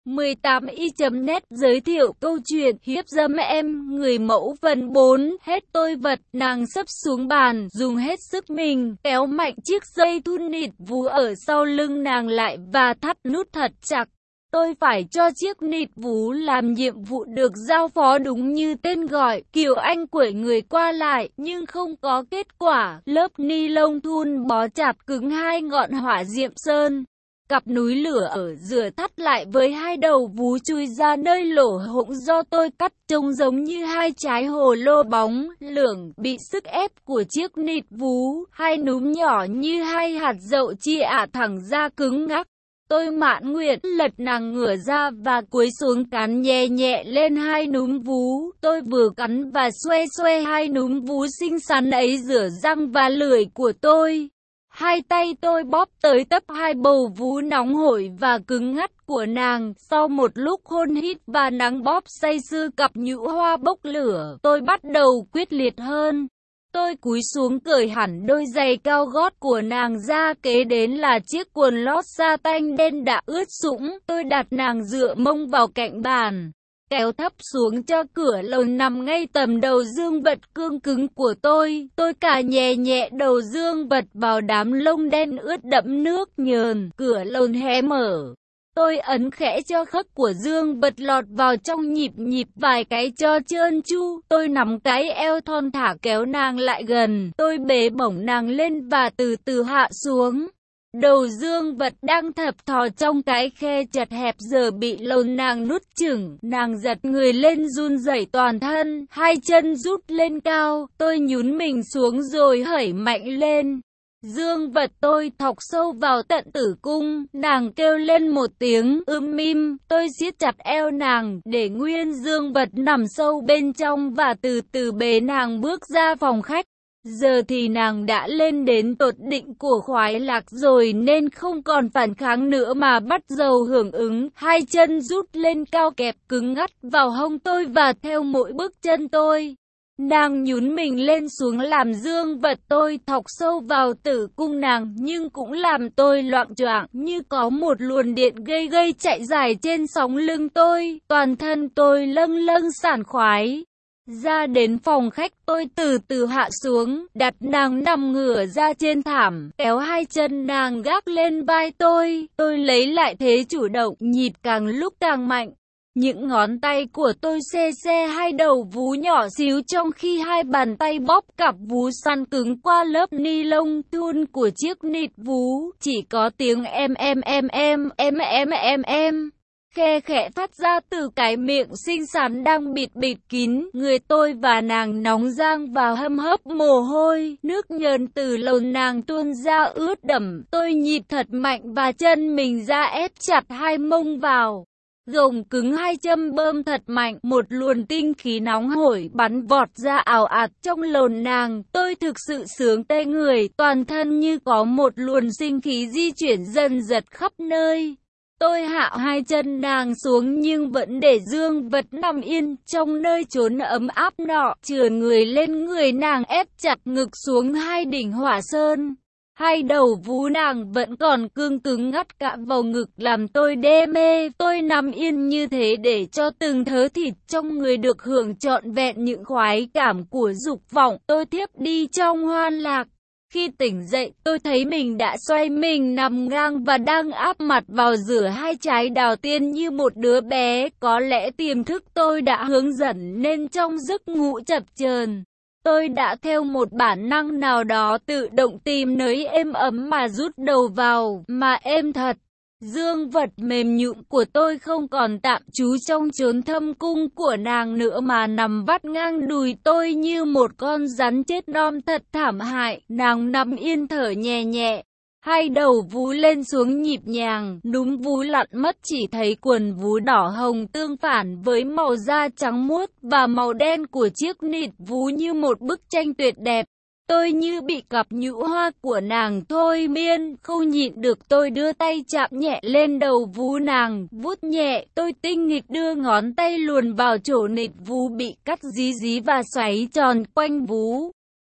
18i.net giới thiệu câu chuyện hiếp dâm em, người mẫu phần 4, hết tôi vật, nàng sấp xuống bàn, dùng hết sức mình, kéo mạnh chiếc dây thun nịt vú ở sau lưng nàng lại và thắt nút thật chặt. Tôi phải cho chiếc nịt vú làm nhiệm vụ được giao phó đúng như tên gọi, Kiều Anh quẩy người qua lại, nhưng không có kết quả, lớp ni lông thun bó chặt cứng hai ngọn hỏa diệm sơn. Cặp núi lửa ở giữa thắt lại với hai đầu vú chui ra nơi lỗ hổng do tôi cắt trông giống như hai trái hồ lô bóng lưỡng bị sức ép của chiếc nịt vú, hai núm nhỏ như hai hạt dậu chia thẳng ra cứng ngắc. Tôi mãn nguyện lật nàng ngửa ra và cúi xuống cắn nhẹ nhẹ lên hai núm vú. Tôi vừa cắn và xoe xoe hai núm vú xinh xắn ấy rửa răng và lưỡi của tôi. Hai tay tôi bóp tới tấp hai bầu vú nóng hổi và cứng ngắt của nàng. Sau một lúc hôn hít và nắng bóp say sưa cặp nhũ hoa bốc lửa, tôi bắt đầu quyết liệt hơn. Tôi cúi xuống cởi hẳn đôi giày cao gót của nàng ra, kế đến là chiếc quần lót sa tanh đen đã ướt sũng. Tôi đặt nàng dựa mông vào cạnh bàn, kéo thấp xuống cho cửa lồng nằm ngay tầm đầu dương vật cương cứng của tôi. Tôi cả nhẹ nhẹ đầu dương vật vào đám lông đen ướt đẫm nước nhờn, cửa lồng hé mở. Tôi ấn khẽ cho khớp của dương vật lọt vào trong nhịp vài cái cho trơn tru. Tôi nắm cái eo thon thả kéo nàng lại gần. Tôi bế bổng nàng lên và từ từ hạ xuống. Đầu dương vật đang thập thò trong cái khe chật hẹp giờ bị lồng nàng nút chửng. Nàng giật người lên run rẩy toàn thân, hai chân rút lên cao. Tôi nhún mình xuống rồi hẩy mạnh lên. Dương vật tôi thọc sâu vào tận tử cung, nàng kêu lên một tiếng im. Tôi siết chặt eo nàng để nguyên dương vật nằm sâu bên trong và từ từ bế nàng bước ra phòng khách. Giờ thì nàng đã lên đến tột đỉnh của khoái lạc rồi nên không còn phản kháng nữa mà bắt đầu hưởng ứng. Hai chân rút lên cao kẹp cứng ngắt vào hông tôi và theo mỗi bước chân tôi. Nàng nhún mình lên xuống làm dương vật tôi thọc sâu vào tử cung nàng, nhưng cũng làm tôi loạng choạng như có một luồng điện gây chạy dài trên sóng lưng tôi. Toàn thân tôi lâng lâng sảng khoái. Ra đến phòng khách tôi từ từ hạ xuống, đặt nàng nằm ngửa ra trên thảm, kéo hai chân nàng gác lên vai tôi. Tôi lấy lại thế chủ động, nhịp càng lúc càng mạnh. Những ngón tay của tôi xe hai đầu vú nhỏ xíu trong khi hai bàn tay bóp cặp vú săn cứng qua lớp ni lông thun của chiếc nịt vú. Chỉ có tiếng em khe khẽ phát ra từ cái miệng xinh xắn đang bịt kín. Người tôi và nàng nóng rang và hâm hấp mồ hôi, nước nhờn từ lồng nàng tuôn ra ướt đẫm. Tôi nhịp thật mạnh và chân mình ra ép chặt hai mông vào. Gồng cứng hai châm bơm thật mạnh, một luồng tinh khí nóng hổi bắn vọt ra ào ạt trong lồng nàng. Tôi thực sự sướng tê người, toàn thân như có một luồng sinh khí di chuyển dần dật khắp nơi. Tôi hạ hai chân nàng xuống nhưng vẫn để dương vật nằm yên trong nơi chốn ấm áp nọ, trườn người lên người nàng ép chặt ngực xuống hai đỉnh hỏa sơn. Hai đầu vú nàng vẫn còn cương cứng ngắt cả vào ngực làm tôi đê mê. Tôi nằm yên như thế để cho từng thớ thịt trong người được hưởng trọn vẹn những khoái cảm của dục vọng. Tôi thiếp đi trong hoan lạc. Khi tỉnh dậy, tôi thấy mình đã xoay mình nằm ngang và đang áp mặt vào giữa hai trái đào tiên như một đứa bé. Có lẽ tiềm thức tôi đã hướng dẫn nên trong giấc ngủ chập chờn, tôi đã theo một bản năng nào đó tự động tìm nơi êm ấm mà rút đầu vào, mà êm thật. Dương vật mềm nhũn của tôi không còn tạm trú trong chốn thâm cung của nàng nữa mà nằm vắt ngang đùi tôi như một con rắn chết non thật thảm hại. Nàng nằm yên thở nhẹ nhẹ, hai đầu vú lên xuống nhịp nhàng, núm vú lặn mất chỉ thấy quần vú đỏ hồng tương phản với màu da trắng muốt và màu đen của chiếc nịt vú như một bức tranh tuyệt đẹp. Tôi như bị cặp nhũ hoa của nàng thôi miên, không nhịn được tôi đưa tay chạm nhẹ lên đầu vú nàng, vuốt nhẹ. Tôi tinh nghịch đưa ngón tay luồn vào chỗ nịt vú bị cắt dí và xoáy tròn quanh vú.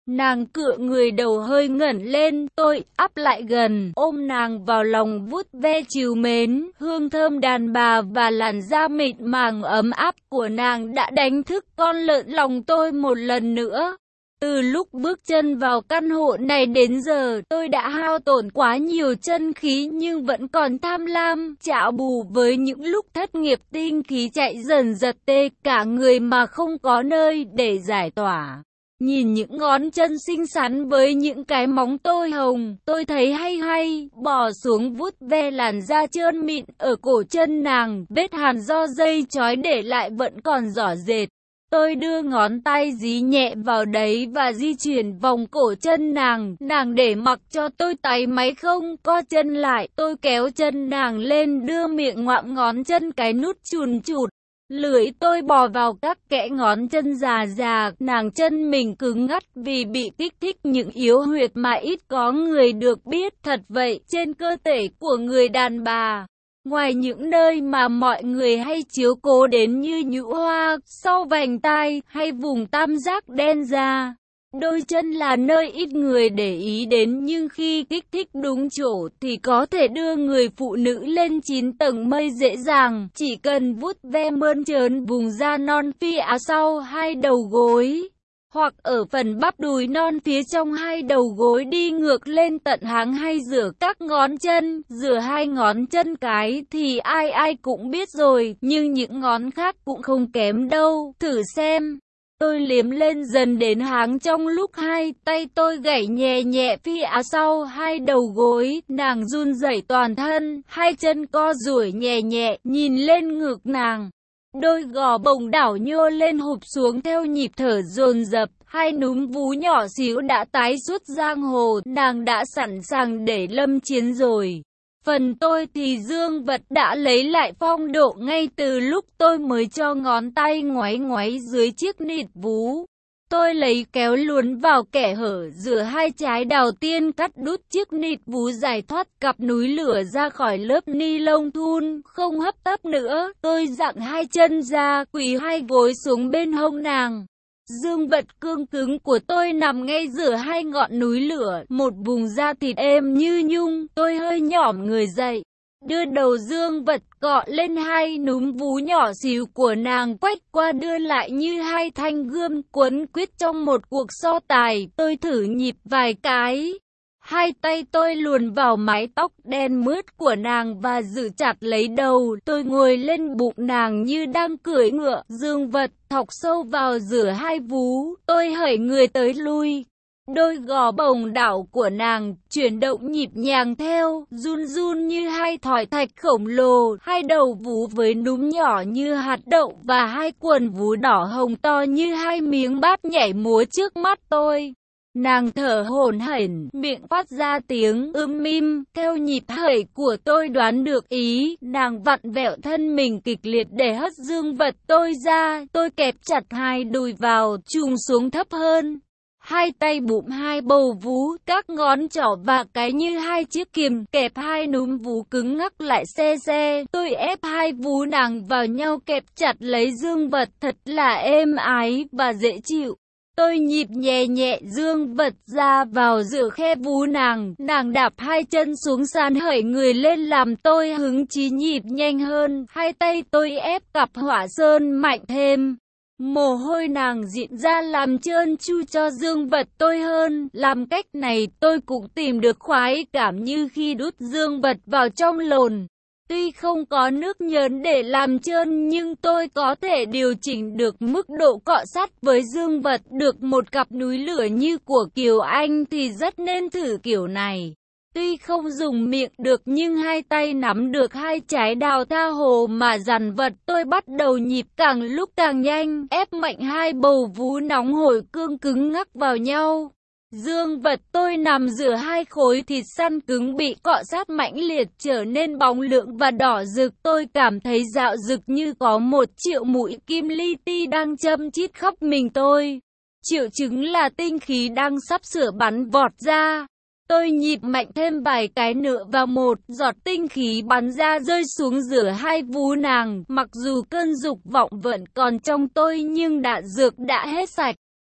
Nàng cựa người đầu hơi ngẩng lên, tôi áp lại gần, ôm nàng vào lòng vuốt ve trìu mến, hương thơm đàn bà và làn da mịn màng ấm áp của nàng đã đánh thức con lợn lòng tôi một lần nữa. Từ lúc bước chân vào căn hộ này đến giờ, tôi đã hao tổn quá nhiều chân khí nhưng vẫn còn tham lam, chạo bù với những lúc thất nghiệp tinh khí chạy dần giật tê cả người mà không có nơi để giải tỏa. Nhìn những ngón chân xinh xắn với những cái móng tôi hồng, tôi thấy hay, bò xuống vuốt ve làn da trơn mịn ở cổ chân nàng, vết hàn do dây trói để lại vẫn còn rỏ rệt. Tôi đưa ngón tay dí nhẹ vào đấy và di chuyển vòng cổ chân nàng, nàng để mặc cho tôi tay máy không co chân lại, tôi kéo chân nàng lên đưa miệng ngoạm ngón chân cái nút chùn chụt. Lưỡi tôi bò vào các kẽ ngón chân già, nàng chân mình cứng ngắt vì bị kích thích những yếu huyệt mà ít có người được biết. Thật vậy, trên cơ thể của người đàn bà, ngoài những nơi mà mọi người hay chiếu cố đến như nhũ hoa, sau vành tai hay vùng tam giác đen ra, đôi chân là nơi ít người để ý đến nhưng khi kích thích đúng chỗ thì có thể đưa người phụ nữ lên 9 tầng mây dễ dàng, chỉ cần vuốt ve mơn trớn vùng da non phía sau hai đầu gối, hoặc ở phần bắp đùi non phía trong hai đầu gối đi ngược lên tận háng hay rửa các ngón chân, rửa hai ngón chân cái thì ai cũng biết rồi, nhưng những ngón khác cũng không kém đâu, thử xem. Tôi liếm lên dần đến háng trong lúc hai tay tôi gảy nhẹ phía sau hai đầu gối, nàng run rẩy toàn thân, hai chân co duỗi nhẹ, nhìn lên ngực nàng. Đôi gò bồng đảo nhô lên hụp xuống theo nhịp thở dồn dập, hai núm vú nhỏ xíu đã tái xuất giang hồ, nàng đã sẵn sàng để lâm chiến rồi. Phần tôi thì dương vật đã lấy lại phong độ ngay từ lúc tôi mới cho ngón tay ngoáy dưới chiếc nịt vú. Tôi lấy kéo luồn vào kẻ hở giữa hai trái đào tiên, cắt đút chiếc nịt vú giải thoát cặp núi lửa ra khỏi lớp ni lông thun, không hấp tấp nữa. Tôi dặng hai chân ra, quỳ hai gối xuống bên hông nàng. Dương vật cương cứng của tôi nằm ngay giữa hai ngọn núi lửa, một vùng da thịt êm như nhung. Tôi hơi nhỏm người dậy, đưa đầu dương vật cọ lên hai núm vú nhỏ xíu của nàng, quách qua đưa lại như hai thanh gươm quấn quýt trong một cuộc so tài. Tôi thử nhịp vài cái. Hai tay tôi luồn vào mái tóc đen mướt của nàng và giữ chặt lấy đầu. Tôi ngồi lên bụng nàng như đang cưỡi ngựa, dương vật thọc sâu vào giữa hai vú. Tôi hẩy người tới lui. Đôi gò bồng đảo của nàng chuyển động nhịp nhàng theo, run như hai thỏi thạch khổng lồ, hai đầu vú với núm nhỏ như hạt đậu và hai quần vú đỏ hồng to như hai miếng bát nhảy múa trước mắt tôi. Nàng thở hổn hển, miệng phát ra tiếng mím, theo nhịp hẩy của tôi đoán được ý, nàng vặn vẹo thân mình kịch liệt để hất dương vật tôi ra, tôi kẹp chặt hai đùi vào, chùm xuống thấp hơn. Hai tay bụng hai bầu vú, các ngón trỏ và cái như hai chiếc kìm, kẹp hai núm vú cứng ngắc lại xe. Tôi ép hai vú nàng vào nhau kẹp chặt lấy dương vật thật là êm ái và dễ chịu. Tôi nhịp nhẹ dương vật ra vào giữa khe vú nàng, nàng đạp hai chân xuống sàn hởi người lên làm tôi hứng chí nhịp nhanh hơn, hai tay tôi ép cặp hỏa sơn mạnh thêm. Mồ hôi nàng diện ra làm trơn tru cho dương vật tôi hơn, làm cách này tôi cũng tìm được khoái cảm như khi đút dương vật vào trong lồn. Tuy không có nước nhớn để làm trơn nhưng tôi có thể điều chỉnh được mức độ cọ sát với dương vật. Được một cặp núi lửa như của Kiều Anh thì rất nên thử kiểu này. Tuy không dùng miệng được nhưng hai tay nắm được hai trái đào tha hồ mà dằn vật. Tôi bắt đầu nhịp càng lúc càng nhanh, ép mạnh hai bầu vú nóng hổi cương cứng ngắc vào nhau. Dương vật tôi nằm giữa hai khối thịt săn cứng bị cọ sát mãnh liệt trở nên bóng lưỡng và đỏ rực. Tôi cảm thấy dạo rực như có 1.000.000 mũi kim li ti đang châm chít khắp mình tôi. Triệu chứng là tinh khí đang sắp sửa bắn vọt ra. Tôi nhịp mạnh thêm vài cái nữa và một giọt tinh khí bắn ra rơi xuống giữa hai vú nàng. Mặc dù cơn dục vọng vẫn còn trong tôi nhưng đạn dược đã hết sạch.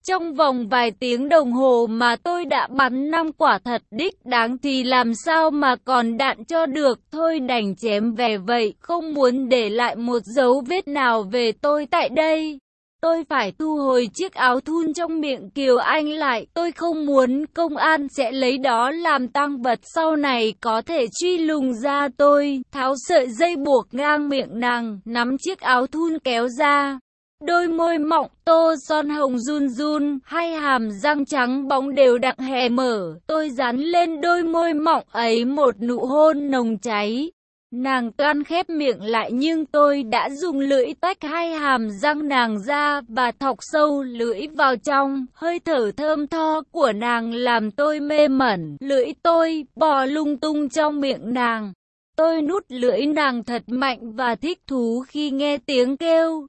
Trong vòng vài tiếng đồng hồ mà tôi đã bắn 5 quả thật đích đáng thì làm sao mà còn đạn cho được, thôi đành chém về vậy, không muốn để lại một dấu vết nào về tôi tại đây. Tôi phải thu hồi chiếc áo thun trong miệng Kiều Anh lại, tôi không muốn công an sẽ lấy đó làm tang vật sau này có thể truy lùng ra tôi. Tháo sợi dây buộc ngang miệng nàng, nắm chiếc áo thun kéo ra. Đôi môi mọng tô son hồng run run, hai hàm răng trắng bóng đều đặn hé mở, tôi dán lên đôi môi mọng ấy một nụ hôn nồng cháy. Nàng toan khép miệng lại nhưng tôi đã dùng lưỡi tách hai hàm răng nàng ra và thọc sâu lưỡi vào trong. Hơi thở thơm tho của nàng làm tôi mê mẩn, lưỡi tôi bò lung tung trong miệng nàng. Tôi nút lưỡi nàng thật mạnh và thích thú khi nghe tiếng kêu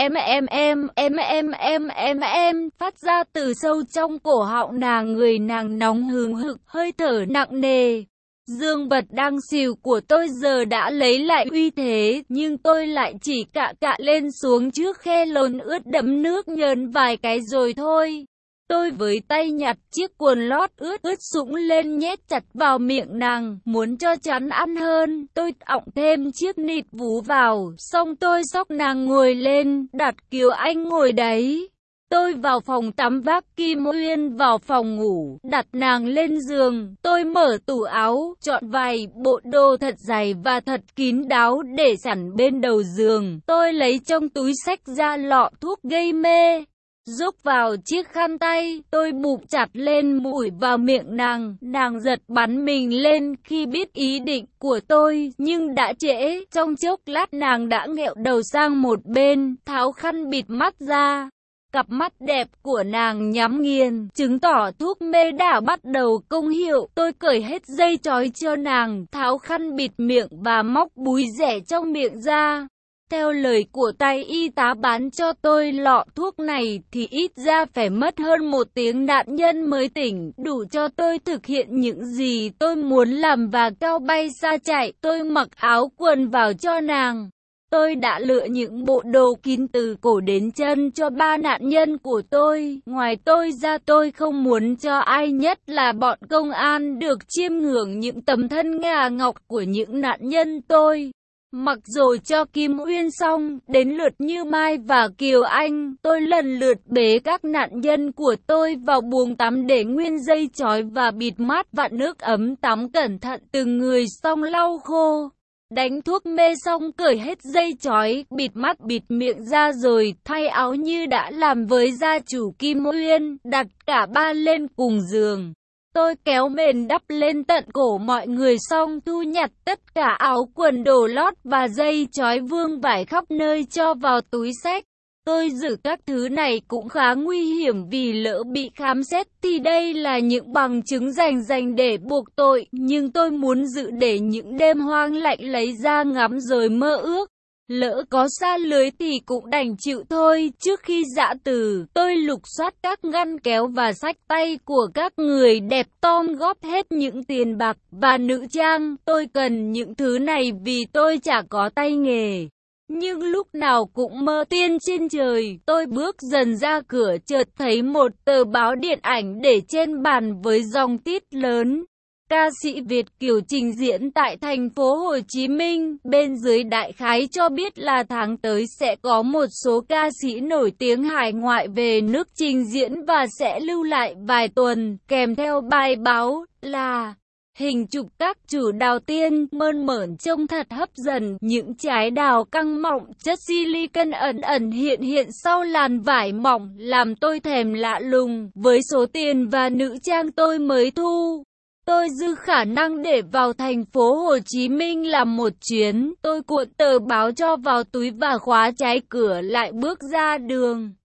em phát ra từ sâu trong cổ họng nàng. Người nàng nóng hừng hực, hơi thở nặng nề. Dương vật đang xỉu của tôi giờ đã lấy lại uy thế, nhưng tôi lại chỉ cạ lên xuống trước khe lồn ướt đẫm nước nhờn vài cái rồi thôi. Tôi với tay nhặt chiếc quần lót ướt sũng lên nhét chặt vào miệng nàng, muốn cho chắn ăn hơn. Tôi ọng thêm chiếc nịt vú vào, xong tôi xốc nàng ngồi lên, đặt Kiều Anh ngồi đấy. Tôi vào phòng tắm vác Kim Uyên vào phòng ngủ, đặt nàng lên giường. Tôi mở tủ áo, chọn vài bộ đồ thật dày và thật kín đáo để sẵn bên đầu giường. Tôi lấy trong túi xách ra lọ thuốc gây mê. Rúc vào chiếc khăn tay, tôi bụp chặt lên mũi vào miệng nàng. Nàng giật bắn mình lên khi biết ý định của tôi, nhưng đã trễ. Trong chốc lát nàng đã nghẹo đầu sang một bên, tháo khăn bịt mắt ra. Cặp mắt đẹp của nàng nhắm nghiền, chứng tỏ thuốc mê đã bắt đầu công hiệu. Tôi cởi hết dây trói cho nàng, tháo khăn bịt miệng và móc búi rẻ trong miệng ra. Theo lời của tay y tá bán cho tôi lọ thuốc này thì ít ra phải mất hơn 1 tiếng nạn nhân mới tỉnh, đủ cho tôi thực hiện những gì tôi muốn làm và cao bay xa chạy. Tôi mặc áo quần vào cho nàng. Tôi đã lựa những bộ đồ kín từ cổ đến chân cho 3 nạn nhân của tôi. Ngoài tôi ra tôi không muốn cho ai, nhất là bọn công an, được chiêm ngưỡng những tấm thân ngà ngọc của những nạn nhân tôi. Mặc rồi cho Kim Uyên xong, đến lượt Như Mai và Kiều Anh, tôi lần lượt bế các nạn nhân của tôi vào buồng tắm để nguyên dây trói và bịt mắt, vặn nước ấm tắm cẩn thận từng người xong lau khô. Đánh thuốc mê xong cởi hết dây trói, bịt mắt bịt miệng ra rồi thay áo như đã làm với gia chủ Kim Uyên, đặt cả 3 lên cùng giường. Tôi kéo mền đắp lên tận cổ mọi người xong thu nhặt tất cả áo quần đồ lót và dây trói vương vải khắp nơi cho vào túi xách. Tôi giữ các thứ này cũng khá nguy hiểm vì lỡ bị khám xét thì đây là những bằng chứng rành để buộc tội, nhưng tôi muốn giữ để những đêm hoang lạnh lấy ra ngắm rồi mơ ước. Lỡ có sa lưới thì cũng đành chịu thôi. Trước khi giã từ, tôi lục soát các ngăn kéo và xách tay của các người đẹp Tom góp hết những tiền bạc và nữ trang. Tôi cần những thứ này vì tôi chả có tay nghề. Nhưng lúc nào cũng mơ tiên trên trời. Tôi bước dần ra cửa chợt thấy một tờ báo điện ảnh để trên bàn với dòng tít lớn. Ca sĩ Việt Kiều trình diễn tại thành phố Hồ Chí Minh. Bên dưới đại khái cho biết là tháng tới sẽ có một số ca sĩ nổi tiếng hải ngoại về nước trình diễn và sẽ lưu lại vài tuần. Kèm theo bài báo là hình chụp các chủ đào tiên mơn mởn trông thật hấp dẫn. Những trái đào căng mọng, chất silicon ẩn hiện sau làn vải mỏng làm tôi thèm lạ lùng. Với số tiền và nữ trang tôi mới thu, tôi dư khả năng để vào thành phố Hồ Chí Minh làm một chuyến. Tôi cuộn tờ báo cho vào túi và khóa trái cửa lại bước ra đường.